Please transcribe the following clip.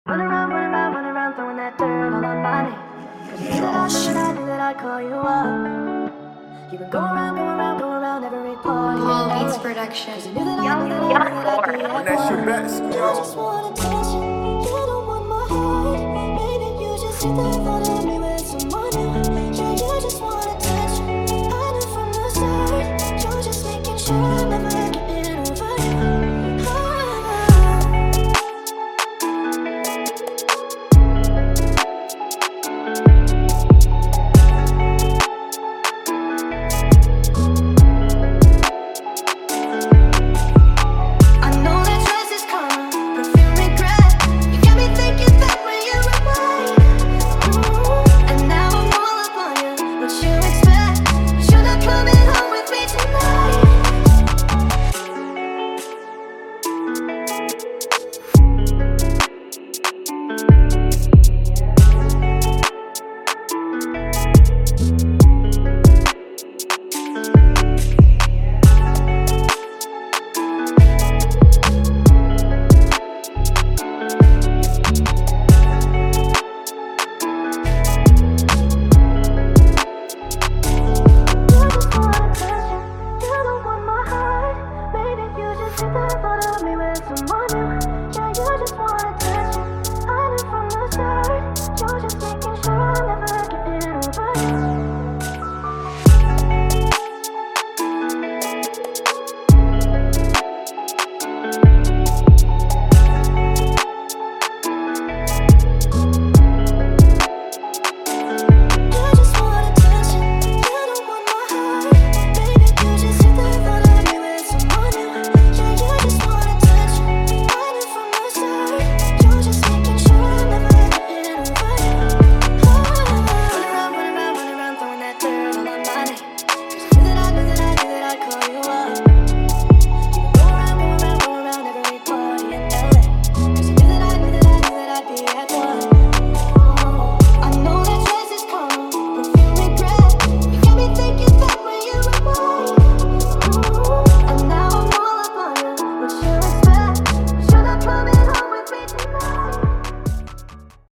Run around, throwing that dirt all on my name. Cause you knew that I knew that I'd call you up. You would go around every party. Paul Beats Production. Cause you knew that I knew that I'd be at And that's your one. best. I just wanted to